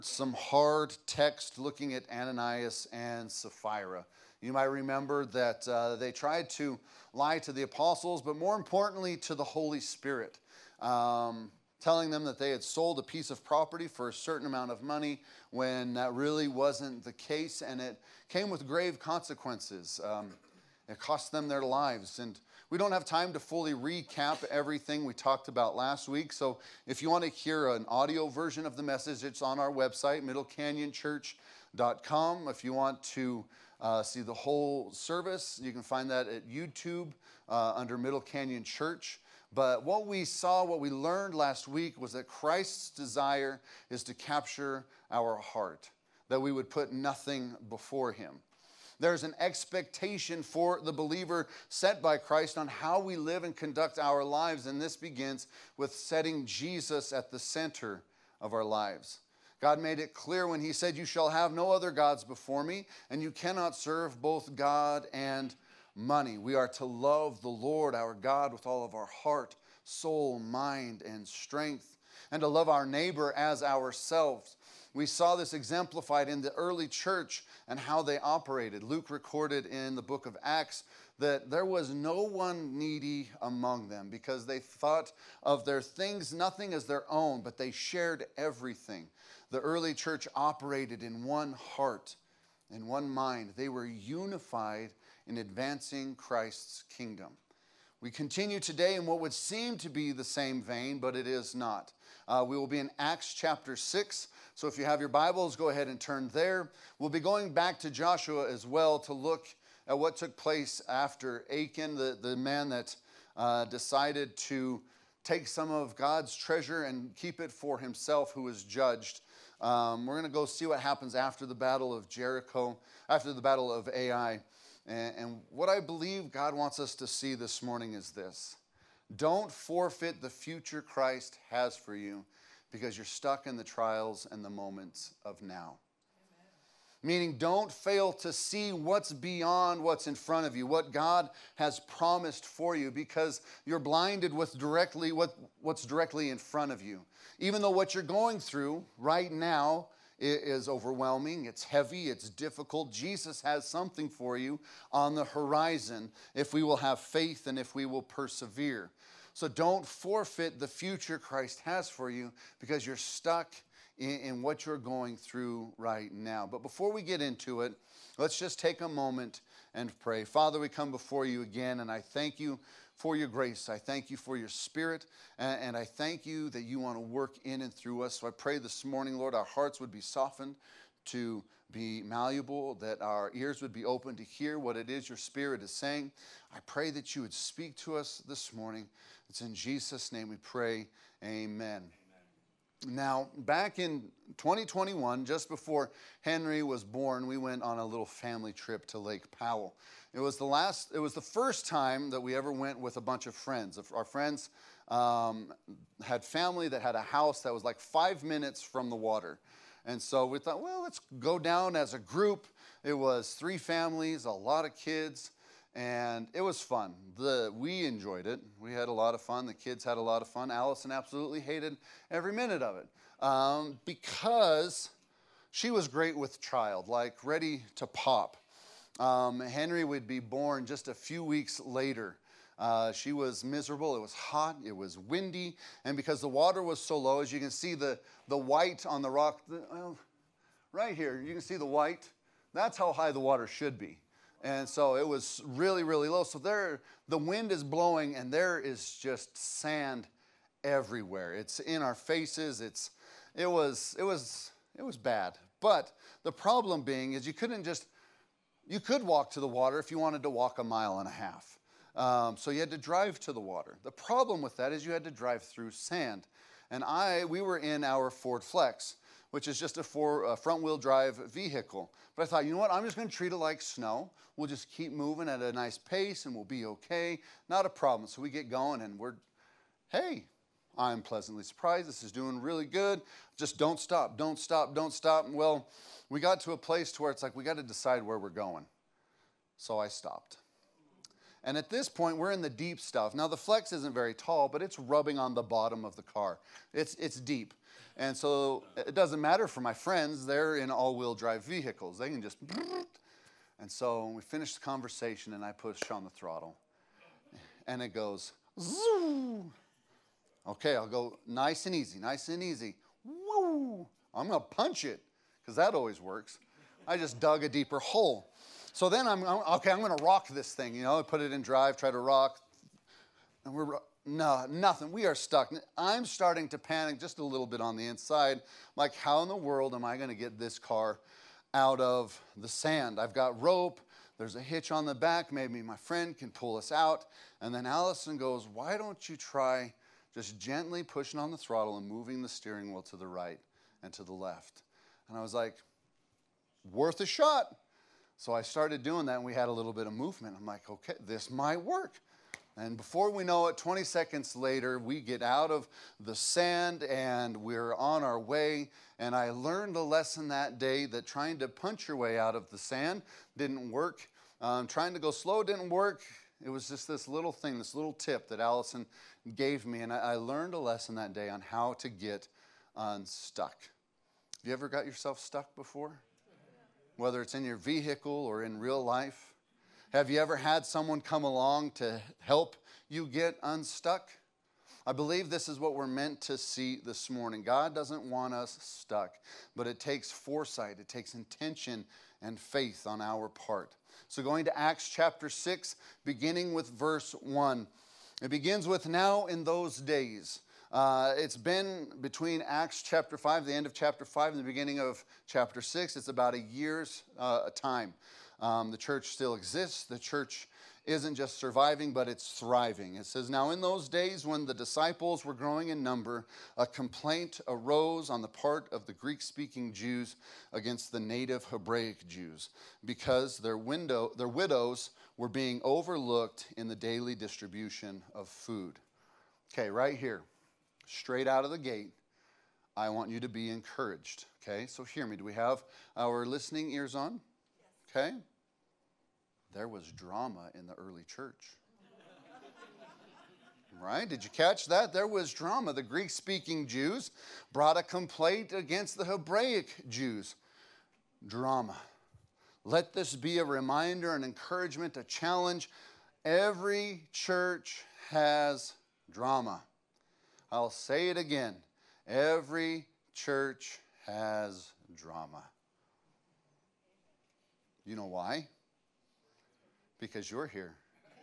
some hard text looking at Ananias and Sapphira. You might remember that they tried to lie to the apostles, but more importantly to the Holy Spirit, telling them that they had sold a piece of property for a certain amount of money when that really wasn't the case, and it came with grave consequences. It cost them their lives. And we don't have time to fully recap everything we talked about last week. So if you want to hear an audio version of the message, it's on our website, middlecanyonchurch.com. If you want to see the whole service, you can find that at YouTube under Middle Canyon Church. But what we learned last week was that Christ's desire is to capture our heart, that we would put nothing before him. There's an expectation for the believer set by Christ on how we live and conduct our lives, and this begins with setting Jesus at the center of our lives. God made it clear when he said, "You shall have no other gods before me," and you cannot serve both God and money. We are to love the Lord our God with all of our heart, soul, mind, and strength, and to love our neighbor as ourselves. We saw this exemplified in the early church and how they operated. Luke recorded in the book of Acts that there was no one needy among them because they thought of their things, nothing as their own, but they shared everything. The early church operated in one heart, in one mind. They were unified in advancing Christ's kingdom. We continue today in what would seem to be the same vein, but it is not. We will be in Acts chapter 6. So if you have your Bibles, go ahead and turn there. We'll be going back to Joshua as well to look at what took place after Achan, the man that decided to take some of God's treasure and keep it for himself, who was judged. We're going to go see what happens after the battle of Jericho, after the battle of Ai. And what I believe God wants us to see this morning is this. Don't forfeit the future Christ has for you because you're stuck in the trials and the moments of now. Amen. Meaning, don't fail to see what's beyond what's in front of you, what God has promised for you, because you're blinded with what's directly in front of you. Even though what you're going through right now is overwhelming, it's heavy, it's difficult, Jesus has something for you on the horizon if we will have faith and if we will persevere. So don't forfeit the future Christ has for you because you're stuck in what you're going through right now. But before we get into it, let's just take a moment and pray. Father, we come before you again, and I thank you for your grace. I thank you for your Spirit, and I thank you that you want to work in and through us. So I pray this morning, Lord, our hearts would be softened to be malleable, that our ears would be open to hear what it is your Spirit is saying. I pray that you would speak to us this morning. It's in Jesus' name we pray. Amen. Now, back in 2021, just before Henry was born, we went on a little family trip to Lake Powell. It was the first time that we ever went with a bunch of friends. Our friends had family that had a house that was like 5 minutes from the water. And so we thought, well, let's go down as a group. It was 3 families, a lot of kids, and it was fun. We enjoyed it. We had a lot of fun. The kids had a lot of fun. Allison absolutely hated every minute of it because she was great with child, like ready to pop. Henry would be born just a few weeks later. She was miserable. It was hot. It was windy. And because the water was so low, as you can see the white on the rock, right here, you can see the white. That's how high the water should be. And so it was really, really low. So the wind is blowing, and there is just sand everywhere. It's in our faces. It was bad. But the problem being is you could walk to the water if you wanted to walk 1.5 miles. So you had to drive to the water. The problem with that is you had to drive through sand. And we were in our Ford Flex, which is just a front-wheel drive vehicle. But I thought, you know what, I'm just going to treat it like snow. We'll just keep moving at a nice pace, and we'll be okay. Not a problem. So we get going, and hey, I'm pleasantly surprised. This is doing really good. Just don't stop, don't stop, don't stop. Well, we got to a place to where it's like we got to decide where we're going. So I stopped. And at this point, we're in the deep stuff. Now, the Flex isn't very tall, but it's rubbing on the bottom of the car. It's deep. And so it doesn't matter for my friends. They're in all-wheel drive vehicles. They can just... And so we finished the conversation, and I push on the throttle. And it goes... Zoo. Okay, I'll go nice and easy, nice and easy. Woo! I'm going to punch it, because that always works. I just dug a deeper hole. So then I'm going to rock this thing, you know, put it in drive, try to rock. And no, nothing. We are stuck. I'm starting to panic just a little bit on the inside. Like, how in the world am I going to get this car out of the sand? I've got rope. There's a hitch on the back. Maybe my friend can pull us out. And then Allison goes, why don't you try just gently pushing on the throttle and moving the steering wheel to the right and to the left? And I was like, worth a shot. So I started doing that, and we had a little bit of movement. I'm like, okay, this might work. And before we know it, 20 seconds later, we get out of the sand, and we're on our way. And I learned a lesson that day that trying to punch your way out of the sand didn't work. Trying to go slow didn't work. It was just this little thing, this little tip that Allison gave me. And I learned a lesson that day on how to get unstuck. Have you ever got yourself stuck before? Whether it's in your vehicle or in real life. Have you ever had someone come along to help you get unstuck? I believe this is what we're meant to see this morning. God doesn't want us stuck, but it takes foresight, it takes intention and faith on our part. So going to Acts chapter 6, beginning with verse 1. It begins with, now in those days. It's been between Acts chapter 5, the end of chapter 5, and the beginning of chapter 6. It's about a year's time. The church still exists. The church isn't just surviving, but it's thriving. It says, now in those days when the disciples were growing in number, a complaint arose on the part of the Greek-speaking Jews against the native Hebraic Jews, because their widows were being overlooked in the daily distribution of food. Okay, right here, straight out of the gate, I want you to be encouraged. Okay, so hear me. Do we have our listening ears on? Yes. Okay. There was drama in the early church. Right? Did you catch that? There was drama. The Greek-speaking Jews brought a complaint against the Hebraic Jews. Drama. Let this be a reminder, an encouragement, a challenge. Every church has drama. I'll say it again. Every church has drama. You know why? Because you're here.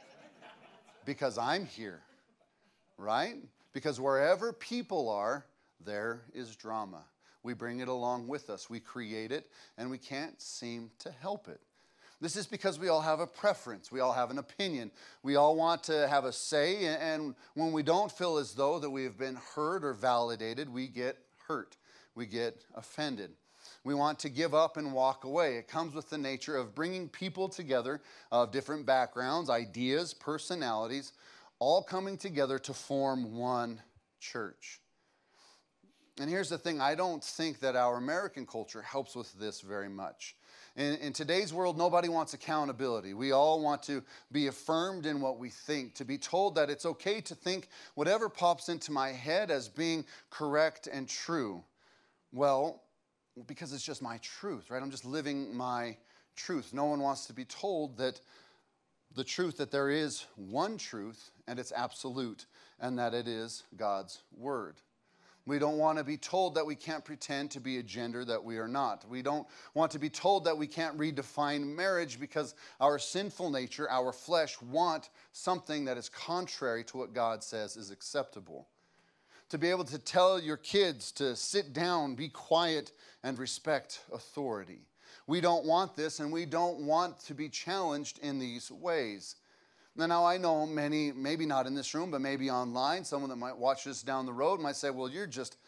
Because I'm here. Right? Because wherever people are, there is drama. We bring it along with us. We create it, and we can't seem to help it. This is because we all have a preference. We all have an opinion. We all want to have a say, and when we don't feel as though that we have been heard or validated, we get hurt. We get offended. We want to give up and walk away. It comes with the nature of bringing people together of different backgrounds, ideas, personalities, all coming together to form one church. And here's the thing, I don't think that our American culture helps with this very much. In today's world, nobody wants accountability. We all want to be affirmed in what we think, to be told that it's okay to think whatever pops into my head as being correct and true. Well, because it's just my truth, right? I'm just living my truth. No one wants to be told that the truth, that there is one truth, and it's absolute, and that it is God's word. We don't want to be told that we can't pretend to be a gender that we are not. We don't want to be told that we can't redefine marriage because our sinful nature, our flesh, want something that is contrary to what God says is acceptable. To be able to tell your kids to sit down, be quiet, and respect authority. We don't want this, and we don't want to be challenged in these ways. Now, I know many, maybe not in this room, but maybe online, someone that might watch this down the road might say, well,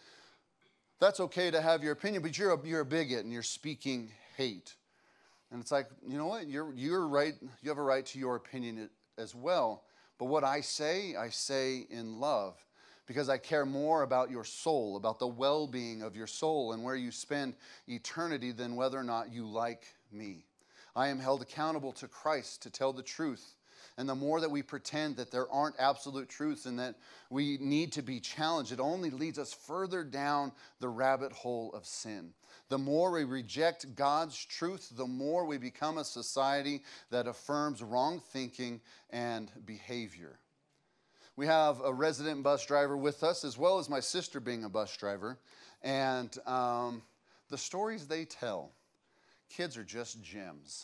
that's okay to have your opinion, but you're a bigot and you're speaking hate. And it's like, you know what, you're right, you have a right to your opinion as well. But what I say in love, because I care more about your soul, about the well-being of your soul and where you spend eternity than whether or not you like me. I am held accountable to Christ to tell the truth. and the more that we pretend that there aren't absolute truths and that we need to be challenged, it only leads us further down the rabbit hole of sin. The more we reject God's truth, the more we become a society that affirms wrong thinking and behavior. We have a resident bus driver with us, as well as my sister being a bus driver. And the stories they tell, kids are just gems.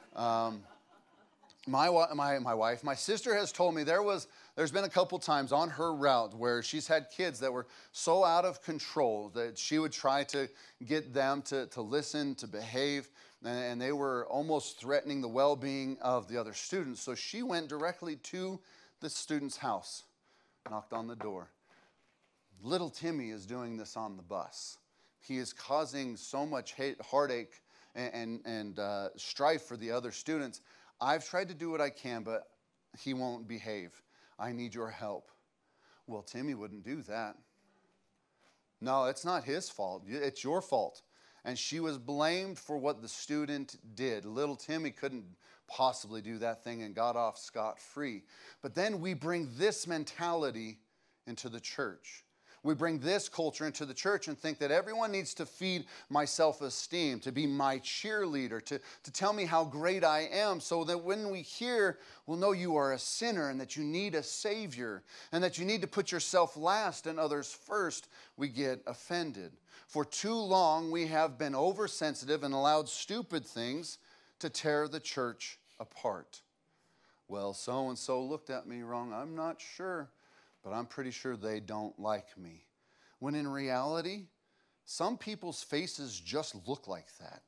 My sister has told me there's been a couple times on her route where she's had kids that were so out of control that she would try to get them to listen, to behave, and they were almost threatening the well-being of the other students. So she went directly to the student's house, knocked on the door. Little Timmy is doing this on the bus. He is causing so much heartache and strife for the other students. I've tried to do what I can, but he won't behave. I need your help. Well, Timmy wouldn't do that. No, it's not his fault. It's your fault. And she was blamed for what the student did. Little Timmy couldn't possibly do that thing and got off scot-free. But then we bring this mentality into the church. We bring this culture into the church and think that everyone needs to feed my self-esteem, to be my cheerleader, to tell me how great I am, so that when we hear, we'll know you are a sinner and that you need a Savior and that you need to put yourself last and others first, we get offended. For too long, we have been oversensitive and allowed stupid things to tear the church apart. Well, so-and-so looked at me wrong. I'm not sure, but I'm pretty sure they don't like me. When in reality, some people's faces just look like that.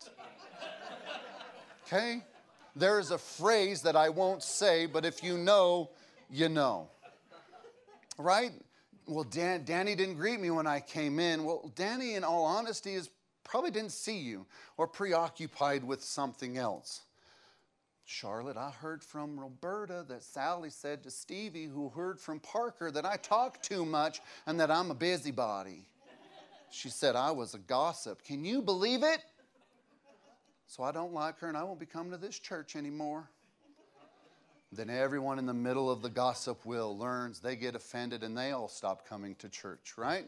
Okay? There is a phrase that I won't say, but if you know, you know. Right? Well, Danny didn't greet me when I came in. Well, Danny, in all honesty, probably didn't see you or preoccupied with something else. Charlotte, I heard from Roberta that Sally said to Stevie, who heard from Parker, that I talk too much and that I'm a busybody. She said I was a gossip. Can you believe it? So I don't like her and I won't be coming to this church anymore. Then everyone in the middle of the gossip wheel learns, they get offended and they all stop coming to church, right?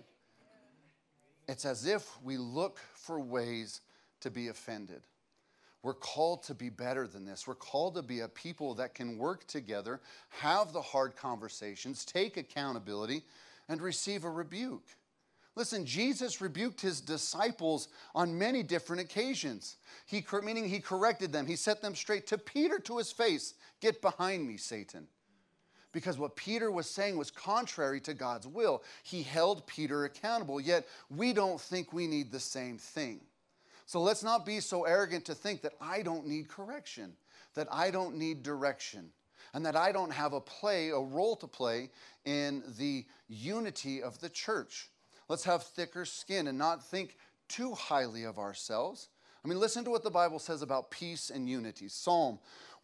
It's as if we look for ways to be offended. We're called to be better than this. We're called to be a people that can work together, have the hard conversations, take accountability, and receive a rebuke. Listen, Jesus rebuked his disciples on many different occasions. Meaning he corrected them. He set them straight. To Peter, to his face, "Get behind me, Satan." Because what Peter was saying was contrary to God's will. He held Peter accountable, yet we don't think we need the same thing. So let's not be so arrogant to think that I don't need correction, that I don't need direction, and that I don't have a role to play in the unity of the church. Let's have thicker skin and not think too highly of ourselves. I mean, listen to what the Bible says about peace and unity. Psalm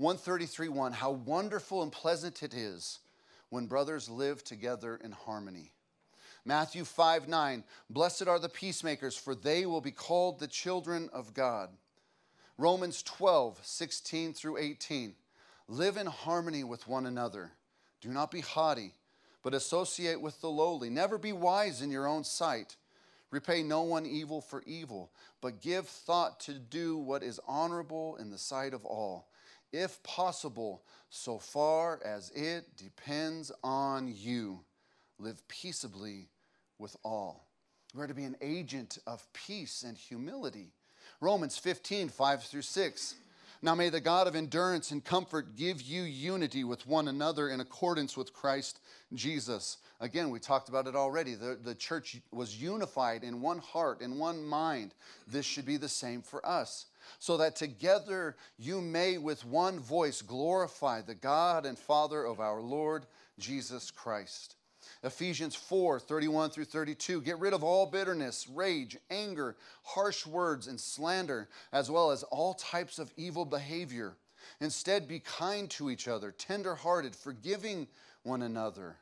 133:1, how wonderful and pleasant it is when brothers live together in harmony. Matthew 5:9, blessed are the peacemakers, for they will be called the children of God. Romans 12:16 through 18, live in harmony with one another. Do not be haughty, but associate with the lowly. Never be wise in your own sight. Repay no one evil for evil, but give thought to do what is honorable in the sight of all. If possible, so far as it depends on you, live peaceably with all. We're to be an agent of peace and humility. Romans 15:5 through 6. Now may the God of endurance and comfort give you unity with one another in accordance with Christ Jesus. Again, we talked about it already. The church was unified in one heart, in one mind. This should be the same for us. So that together you may with one voice glorify the God and Father of our Lord Jesus Christ. Ephesians 4:31 through 32. Get rid of all bitterness, rage, anger, harsh words, and slander, as well as all types of evil behavior. Instead, be kind to each other, tender-hearted, forgiving one another,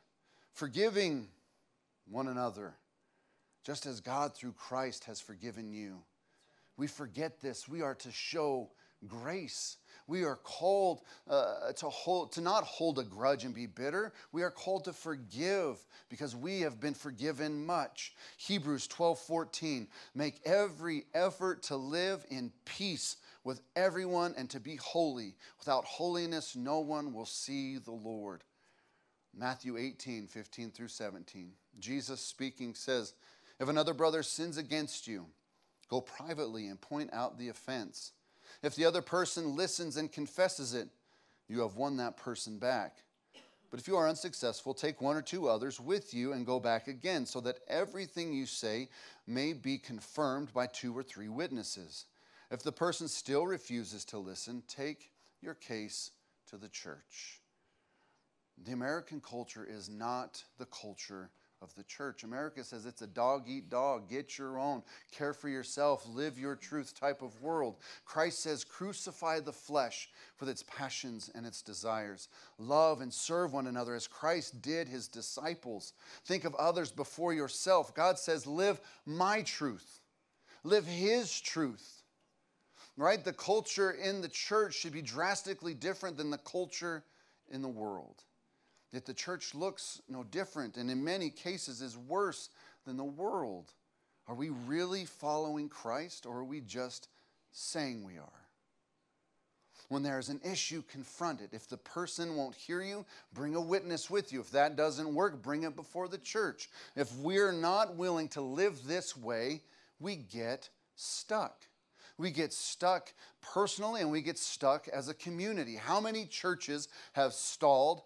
just as God through Christ has forgiven you. We forget this. We are to show grace. We are called to not hold a grudge and be bitter. We are called to forgive because we have been forgiven much. Hebrews 12:14, make every effort to live in peace with everyone and to be holy. Without holiness, no one will see the Lord. Matthew 18:15 through 17. Jesus speaking says, if another brother sins against you, go privately and point out the offense. If the other person listens and confesses it, you have won that person back. But if you are unsuccessful, take one or two others with you and go back again, so that everything you say may be confirmed by 2 or 3 witnesses. If the person still refuses to listen, take your case to the church. The American culture is not the culture of the church. America says it's a dog-eat-dog, get your own, care for yourself, live your truth type of world. Christ says, crucify the flesh with its passions and its desires. Love and serve one another as Christ did his disciples. Think of others before yourself. God says, live my truth. Live his truth. Right? The culture in the church should be drastically different than the culture in the world. Yet the church looks no different and in many cases is worse than the world. Are we really following Christ or are we just saying we are? When there is an issue, confront it. If the person won't hear you, bring a witness with you. If that doesn't work, bring it before the church. If we're not willing to live this way, we get stuck. We get stuck personally and we get stuck as a community. How many churches have stalled,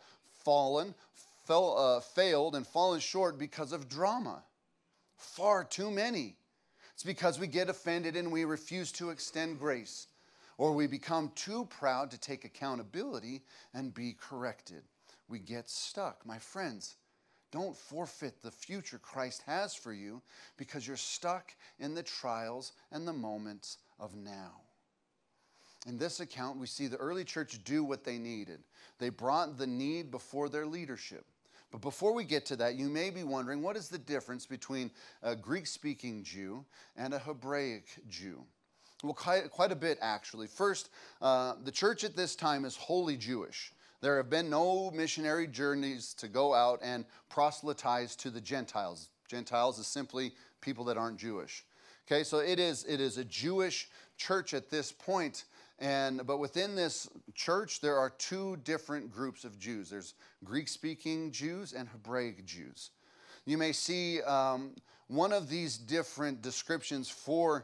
failed, and fallen short because of drama? Far too many. It's because we get offended and we refuse to extend grace, or we become too proud to take accountability and be corrected. We get stuck. My friends, don't forfeit the future Christ has for you because you're stuck in the trials and the moments of now. In this account, we see the early church do what they needed. They brought the need before their leadership. But before we get to that, you may be wondering, what is the difference between a Greek-speaking Jew and a Hebraic Jew? Well, quite a bit, actually. First, the church at this time is wholly Jewish. There have been no missionary journeys to go out and proselytize to the Gentiles. Gentiles is simply people that aren't Jewish. Okay, so it is a Jewish church at this point. But within this church, there are 2 different groups of Jews. There's Greek-speaking Jews and Hebraic Jews. You may see one of these different descriptions for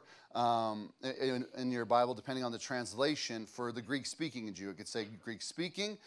in your Bible, depending on the translation, for the Greek-speaking Jew. It could say Greek-speaking,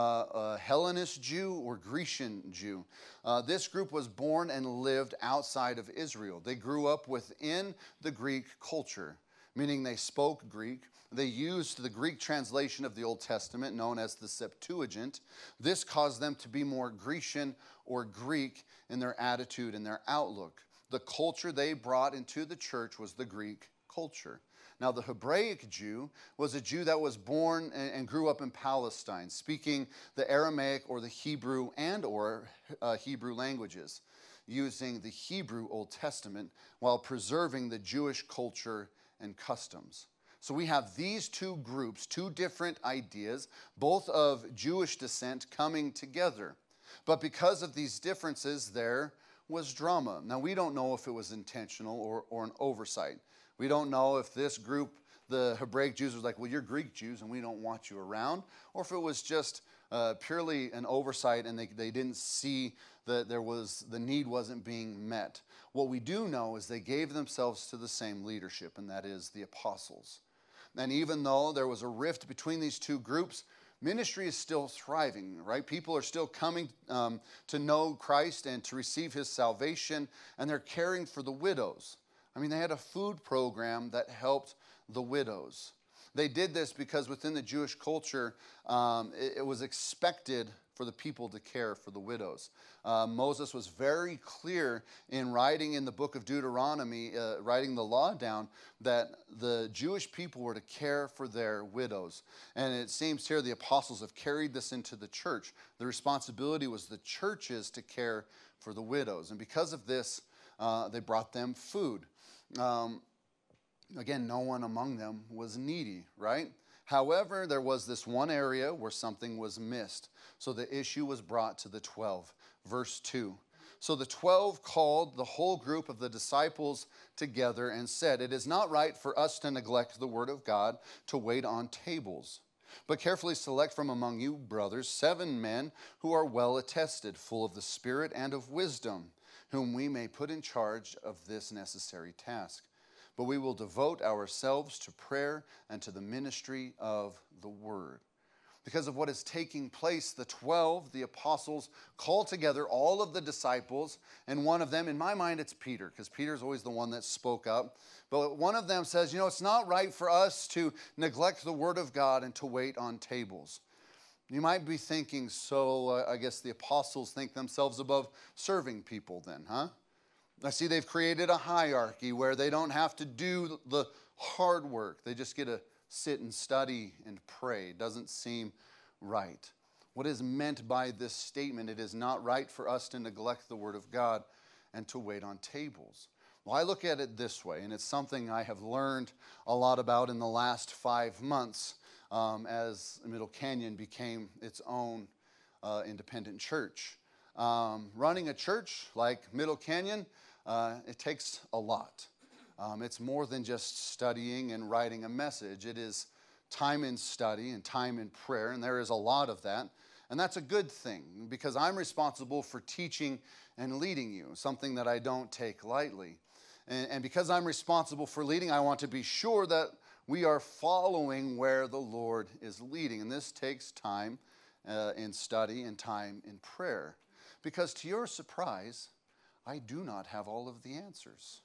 Hellenist Jew, or Grecian Jew. This group was born and lived outside of Israel. They grew up within the Greek culture, meaning they spoke Greek. They used the Greek translation of the Old Testament, known as the Septuagint. This caused them to be more Grecian or Greek in their attitude and their outlook. The culture they brought into the church was the Greek culture. Now, the Hebraic Jew was a Jew that was born and grew up in Palestine, speaking the Aramaic or the Hebrew or Hebrew languages, using the Hebrew Old Testament while preserving the Jewish culture and customs. So we have these 2 groups, 2 different ideas, both of Jewish descent coming together. But because of these differences, there was drama. Now, we don't know if it was intentional or an oversight. We don't know if this group, the Hebraic Jews, was like, well, you're Greek Jews and we don't want you around, or if it was just purely an oversight and they didn't see that the need wasn't being met. What we do know is they gave themselves to the same leadership, and that is the apostles. And even though there was a rift between these 2 groups, ministry is still thriving, right? People are still coming to know Christ and to receive his salvation, and they're caring for the widows. I mean, they had a food program that helped the widows. They did this because within the Jewish culture, it was expected for the people to care for the widows. Moses was very clear in writing in the book of Deuteronomy, writing the law down, that the Jewish people were to care for their widows. And it seems here the apostles have carried this into the church. The responsibility was the churches to care for the widows. And because of this, they brought them food. Again, no one among them was needy, right? However, there was this one area where something was missed. So the issue was brought to the 12. Verse 2. So the 12 called the whole group of the disciples together and said, "It is not right for us to neglect the word of God to wait on tables. But carefully select from among you, brothers, 7 men who are well attested, full of the Spirit and of wisdom, whom we may put in charge of this necessary task. But we will devote ourselves to prayer and to the ministry of the word." Because of what is taking place, the 12, the apostles, call together all of the disciples, and one of them, in my mind, it's Peter, because Peter's always the one that spoke up. But one of them says, it's not right for us to neglect the word of God and to wait on tables. You might be thinking, I guess the apostles think themselves above serving people then, huh? I see they've created a hierarchy where they don't have to do the hard work. They just get to sit and study and pray. It doesn't seem right. What is meant by this statement, it is not right for us to neglect the word of God and to wait on tables. Well, I look at it this way, and it's something I have learned a lot about in the last 5 months as Middle Canyon became its own independent church. Running a church like Middle Canyon, it takes a lot. It's more than just studying and writing a message. It is time in study and time in prayer, and there is a lot of that. And that's a good thing, because I'm responsible for teaching and leading you, something that I don't take lightly. And because I'm responsible for leading, I want to be sure that we are following where the Lord is leading. And this takes time in study and time in prayer. Because to your surprise, I do not have all of the answers.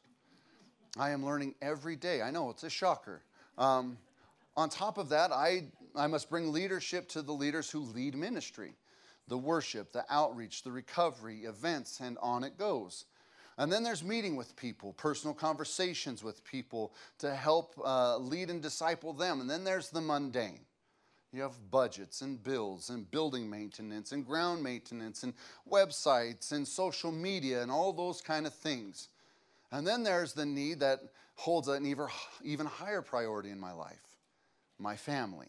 I am learning every day. I know, it's a shocker. On top of that, I must bring leadership to the leaders who lead ministry. The worship, the outreach, the recovery, events, and on it goes. And then there's meeting with people, personal conversations with people to help lead and disciple them. And then there's the mundane. You have budgets and bills and building maintenance and ground maintenance and websites and social media and all those kind of things. And then there's the need that holds an even higher priority in my life, my family.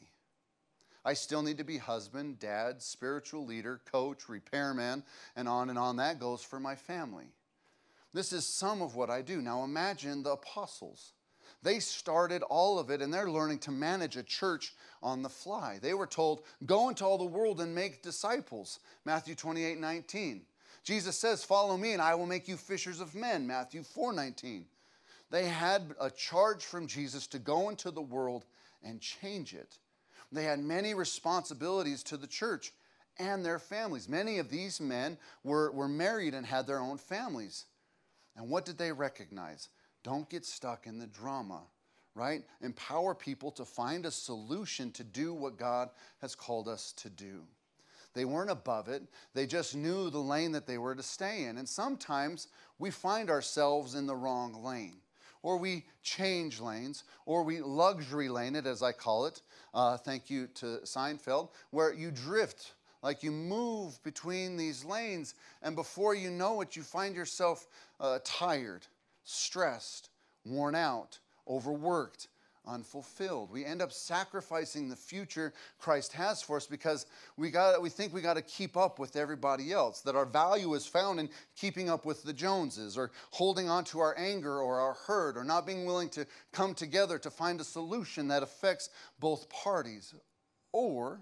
I still need to be husband, dad, spiritual leader, coach, repairman, and on that goes for my family. This is some of what I do. Now imagine the apostles. They started all of it, and they're learning to manage a church on the fly. They were told, go into all the world and make disciples, Matthew 28:19. Jesus says, follow me and I will make you fishers of men, Matthew 4:19. They had a charge from Jesus to go into the world and change it. They had many responsibilities to the church and their families. Many of these men were married and had their own families. And what did they recognize? Don't get stuck in the drama, right? Empower people to find a solution to do what God has called us to do. They weren't above it. They just knew the lane that they were to stay in. And sometimes we find ourselves in the wrong lane. Or we change lanes, or we luxury lane it, as I call it. Thank you to Seinfeld, where you drift, like you move between these lanes, and before you know it, you find yourself tired, stressed, worn out, overworked, unfulfilled. We end up sacrificing the future Christ has for us because we think we got to keep up with everybody else, that our value is found in keeping up with the Joneses, or holding on to our anger or our hurt, or not being willing to come together to find a solution that affects both parties. Or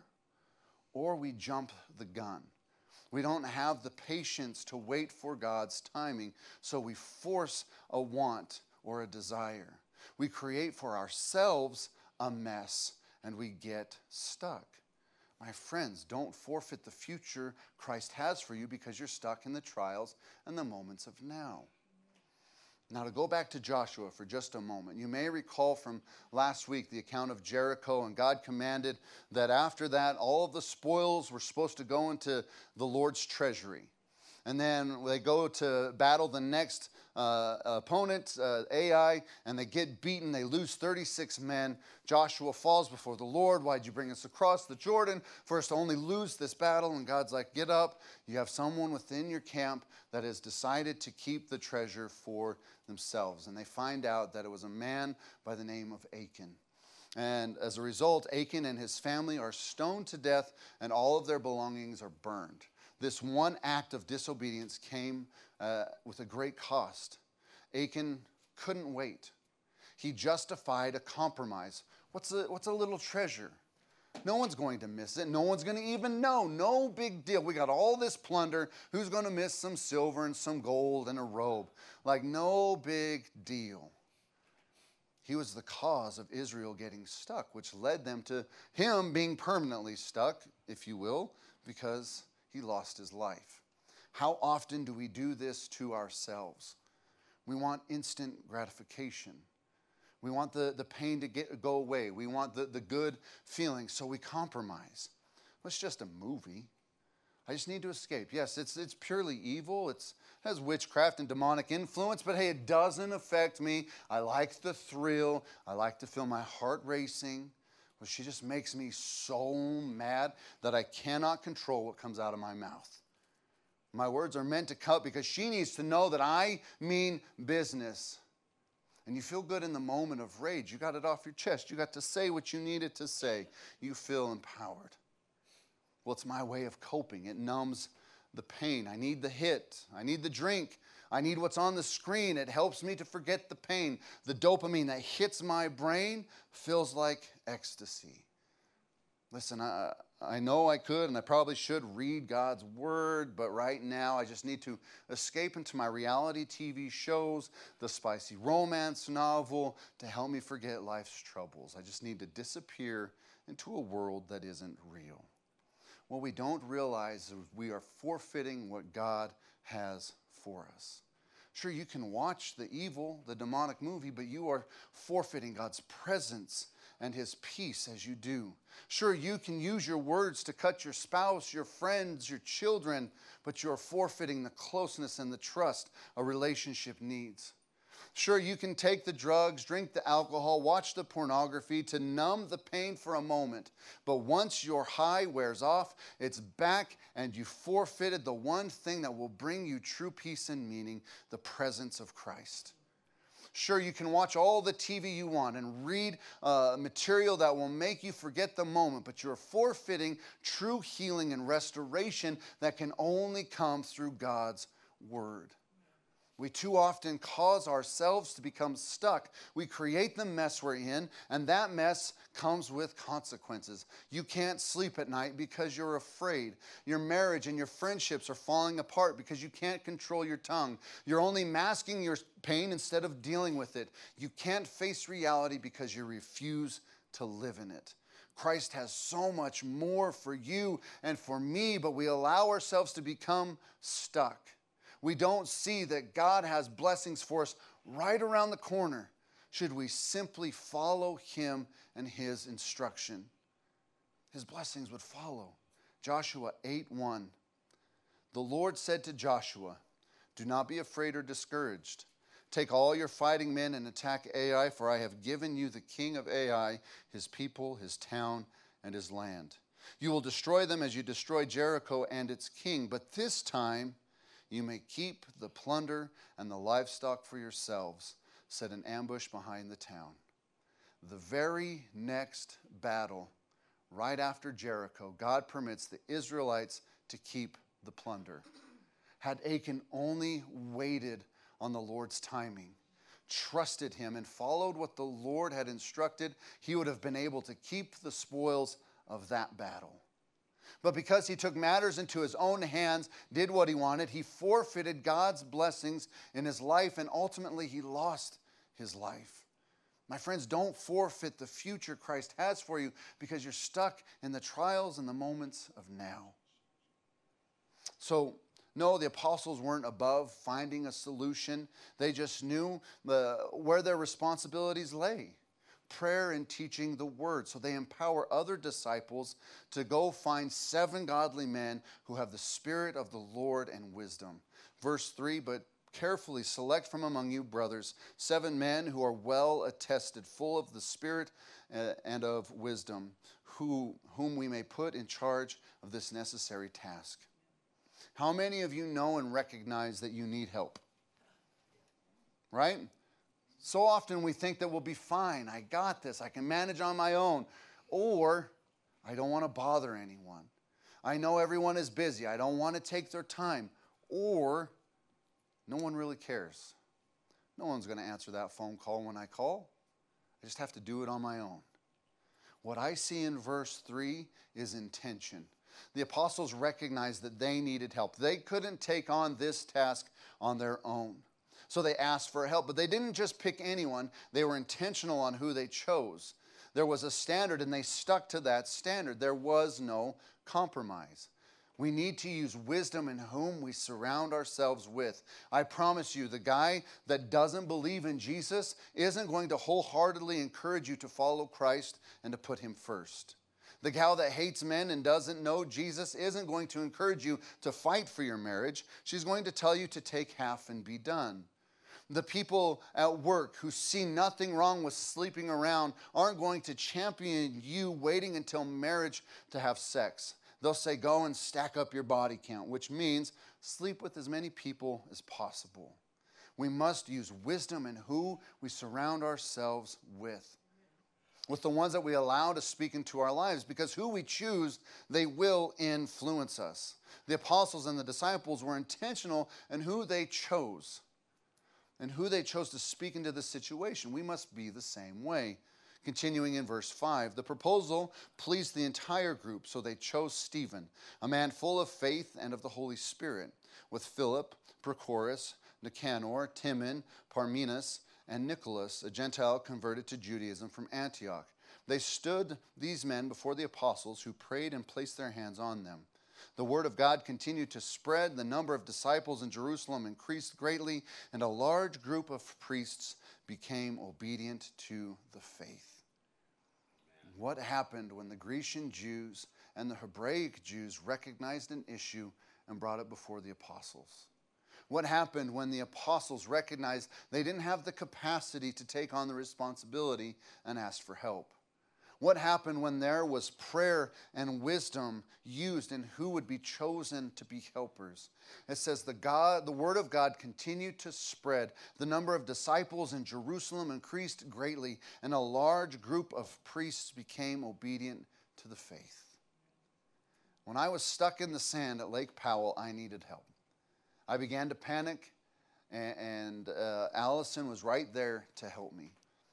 we jump the gun. We don't have the patience to wait for God's timing, so we force a want or a desire. We create for ourselves a mess, and we get stuck. My friends, don't forfeit the future Christ has for you because you're stuck in the trials and the moments of now. Now, to go back to Joshua for just a moment, you may recall from last week the account of Jericho, and God commanded that after that, all of the spoils were supposed to go into the Lord's treasury. And then they go to battle the next opponent, Ai, and they get beaten. They lose 36 men. Joshua falls before the Lord. Why'd you bring us across the Jordan for us to only lose this battle? And God's like, get up. You have someone within your camp that has decided to keep the treasure for themselves. And they find out that it was a man by the name of Achan. And as a result, Achan and his family are stoned to death, and all of their belongings are burned. This one act of disobedience came with a great cost. Achan couldn't wait. He justified a compromise. What's a little treasure? No one's going to miss it. No one's going to even know. No big deal. We got all this plunder. Who's going to miss some silver and some gold and a robe? Like, no big deal. He was the cause of Israel getting stuck, which led them to him being permanently stuck, if you will, because he lost his life. How often do we do this to ourselves? We want instant gratification. We want the pain to go away. We want the good feeling, so we compromise. Well, it's just a movie. I just need to escape. Yes, it's purely evil. It has witchcraft and demonic influence, but hey, it doesn't affect me. I like the thrill. I like to feel my heart racing. Well, she just makes me so mad that I cannot control what comes out of my mouth. My words are meant to cut because she needs to know that I mean business. And you feel good in the moment of rage. You got it off your chest. You got to say what you needed to say. You feel empowered. Well, it's my way of coping. It numbs the pain. I need the hit. I need the drink. I need what's on the screen. It helps me to forget the pain. The dopamine that hits my brain feels like ecstasy. Listen, I know I could and I probably should read God's word, but right now I just need to escape into my reality TV shows, the spicy romance novel to help me forget life's troubles. I just need to disappear into a world that isn't real. What we don't realize is we are forfeiting what God has for us. Sure, you can watch the evil, the demonic movie, but you are forfeiting God's presence and his peace as you do. Sure, you can use your words to cut your spouse, your friends, your children, but you're forfeiting the closeness and the trust a relationship needs. Sure, you can take the drugs, drink the alcohol, watch the pornography to numb the pain for a moment. But once your high wears off, it's back and you forfeited the one thing that will bring you true peace and meaning, the presence of Christ. Sure, you can watch all the TV you want and read material that will make you forget the moment, but you're forfeiting true healing and restoration that can only come through God's word. We too often cause ourselves to become stuck. We create the mess we're in, and that mess comes with consequences. You can't sleep at night because you're afraid. Your marriage and your friendships are falling apart because you can't control your tongue. You're only masking your pain instead of dealing with it. You can't face reality because you refuse to live in it. Christ has so much more for you and for me, but we allow ourselves to become stuck. We don't see that God has blessings for us right around the corner. Should we simply follow him and his instruction? His blessings would follow. Joshua 8:1. The Lord said to Joshua, "Do not be afraid or discouraged. Take all your fighting men and attack Ai, for I have given you the king of Ai, his people, his town, and his land. You will destroy them as you destroyed Jericho and its king, but this time you may keep the plunder and the livestock for yourselves. Set an ambush behind the town." The very next battle, right after Jericho, God permits the Israelites to keep the plunder. Had Achan only waited on the Lord's timing, trusted him, and followed what the Lord had instructed, he would have been able to keep the spoils of that battle. But because he took matters into his own hands, did what he wanted, he forfeited God's blessings in his life, and ultimately he lost his life. My friends, don't forfeit the future Christ has for you because you're stuck in the trials and the moments of now. So, no, the apostles weren't above finding a solution. They just knew where their responsibilities lay. Prayer and teaching the word. So they empower other disciples to go find 7 godly men who have the Spirit of the Lord and wisdom. Verse 3, but carefully select from among you, brothers, 7 men who are well attested, full of the Spirit and of wisdom, whom we may put in charge of this necessary task. How many of you know and recognize that you need help? Right? So often we think that we'll be fine. I got this. I can manage on my own. Or I don't want to bother anyone. I know everyone is busy. I don't want to take their time. Or no one really cares. No one's going to answer that phone call when I call. I just have to do it on my own. What I see in verse 3 is intention. The apostles recognized that they needed help. They couldn't take on this task on their own. So they asked for help. But they didn't just pick anyone. They were intentional on who they chose. There was a standard, and they stuck to that standard. There was no compromise. We need to use wisdom in whom we surround ourselves with. I promise you, the guy that doesn't believe in Jesus isn't going to wholeheartedly encourage you to follow Christ and to put him first. The gal that hates men and doesn't know Jesus isn't going to encourage you to fight for your marriage. She's going to tell you to take half and be done. The people at work who see nothing wrong with sleeping around aren't going to champion you waiting until marriage to have sex. They'll say, go and stack up your body count, which means sleep with as many people as possible. We must use wisdom in who we surround ourselves with the ones that we allow to speak into our lives, because who we choose, they will influence us. The apostles and the disciples were intentional in who they chose and who they chose to speak into the situation. We must be the same way. Continuing in verse 5, the proposal pleased the entire group, so they chose Stephen, a man full of faith and of the Holy Spirit, with Philip, Prochorus, Nicanor, Timon, Parmenas, and Nicholas, a Gentile converted to Judaism from Antioch. They stood these men before the apostles, who prayed and placed their hands on them. The word of God continued to spread. The number of disciples in Jerusalem increased greatly, and a large group of priests became obedient to the faith. What happened when the Grecian Jews and the Hebraic Jews recognized an issue and brought it before the apostles? What happened when the apostles recognized they didn't have the capacity to take on the responsibility and asked for help? What happened when there was prayer and wisdom used in who would be chosen to be helpers? It says the word of God continued to spread. The number of disciples in Jerusalem increased greatly, and a large group of priests became obedient to the faith. When I was stuck in the sand at Lake Powell, I needed help. I began to panic, and Allison was right there to help me.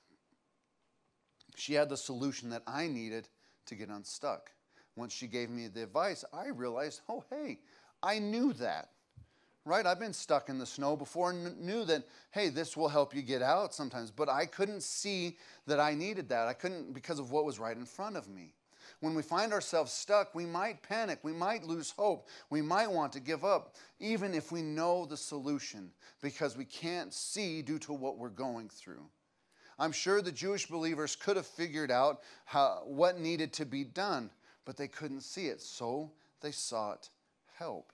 She had the solution that I needed to get unstuck. Once she gave me the advice, I realized, oh, hey, I knew that, right? I've been stuck in the snow before and knew that, hey, this will help you get out sometimes. But I couldn't see that I needed that. I couldn't, because of what was right in front of me. When we find ourselves stuck, we might panic. We might lose hope. We might want to give up, even if we know the solution, because we can't see due to what we're going through. I'm sure the Jewish believers could have figured out what needed to be done, but they couldn't see it, so they sought help.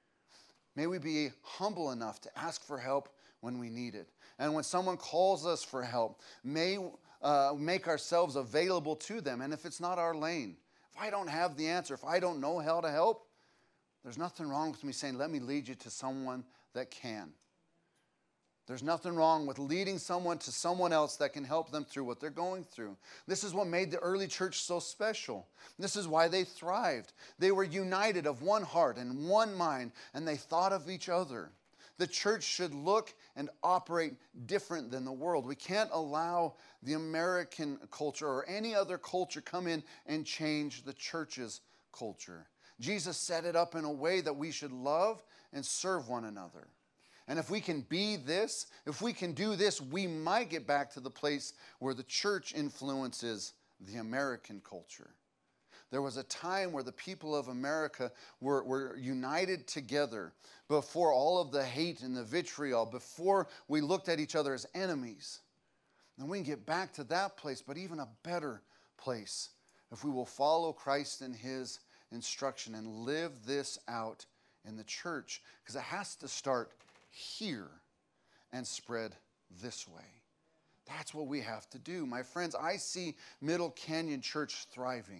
May we be humble enough to ask for help when we need it. And when someone calls us for help, may make ourselves available to them. And if it's not our lane, if I don't have the answer, if I don't know how to help, there's nothing wrong with me saying, let me lead you to someone that can. There's nothing wrong with leading someone to someone else that can help them through what they're going through. This is what made the early church so special. This is why they thrived. They were united of one heart and one mind, and they thought of each other. The church should look and operate different than the world. We can't allow the American culture or any other culture come in and change the church's culture. Jesus set it up in a way that we should love and serve one another. And if we can be this, if we can do this, we might get back to the place where the church influences the American culture. There was a time where the people of America were united together before all of the hate and the vitriol, before we looked at each other as enemies. And we can get back to that place, but even a better place, if we will follow Christ and his instruction and live this out in the church, because it has to start here and spread this way. That's what we have to do. My friends, I see Middle Canyon Church thriving.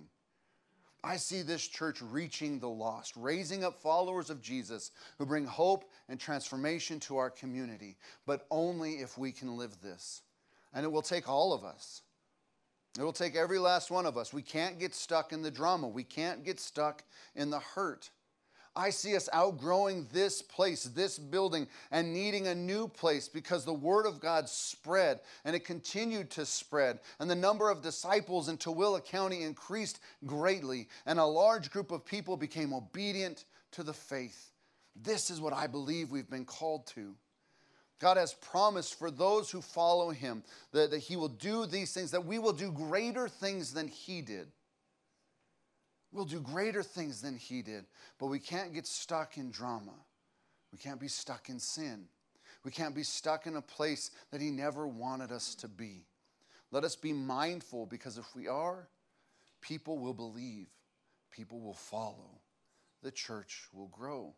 I see this church reaching the lost, raising up followers of Jesus who bring hope and transformation to our community, but only if we can live this. And it will take all of us. It will take every last one of us. We can't get stuck in the drama. We can't get stuck in the hurt. I see us outgrowing this place, this building, and needing a new place because the Word of God spread, and it continued to spread. And the number of disciples in Tooele County increased greatly, and a large group of people became obedient to the faith. This is what I believe we've been called to. God has promised for those who follow Him that He will do these things, that we will do greater things than He did. We'll do greater things than He did, but we can't get stuck in drama. We can't be stuck in sin. We can't be stuck in a place that He never wanted us to be. Let us be mindful, because if we are, people will believe, people will follow, the church will grow.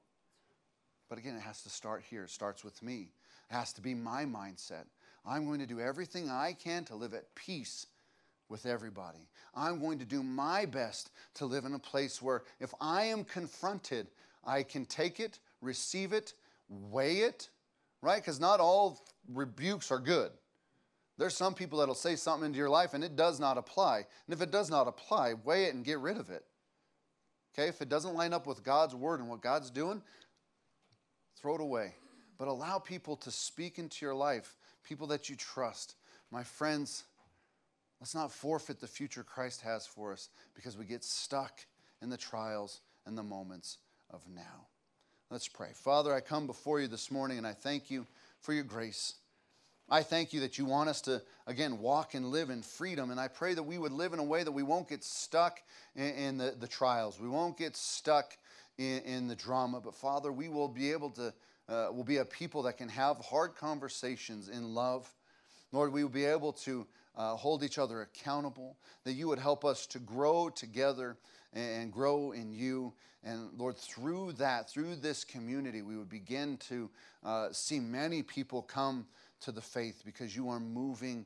But again, it has to start here. It starts with me. It has to be my mindset. I'm going to do everything I can to live at peace with everybody. I'm going to do my best to live in a place where if I am confronted, I can take it, receive it, weigh it, right? Because not all rebukes are good. There's some people that'll say something into your life and it does not apply. And if it does not apply, weigh it and get rid of it. Okay? If it doesn't line up with God's word and what God's doing, throw it away. But allow people to speak into your life, people that you trust. My friends, let's not forfeit the future Christ has for us because we get stuck in the trials and the moments of now. Let's pray. Father, I come before you this morning and I thank you for your grace. I thank you that you want us to, again, walk and live in freedom. And I pray that we would live in a way that we won't get stuck in the trials. We won't get stuck in the drama. But Father, we will be able to, we'll be a people that can have hard conversations in love. Lord, we will be able to hold each other accountable, that you would help us to grow together and grow in you. And Lord, through that, through this community, we would begin to see many people come to the faith because you are moving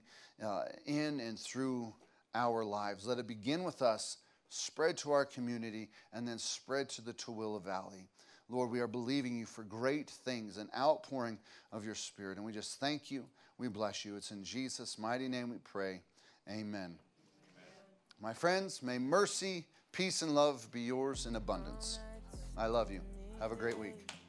in and through our lives. Let it begin with us, spread to our community, and then spread to the Tooele Valley. Lord, we are believing you for great things, an outpouring of your Spirit. And we just thank you. We bless you. It's in Jesus' mighty name we pray. Amen. Amen. My friends, may mercy, peace, and love be yours in abundance. I love you. Have a great week.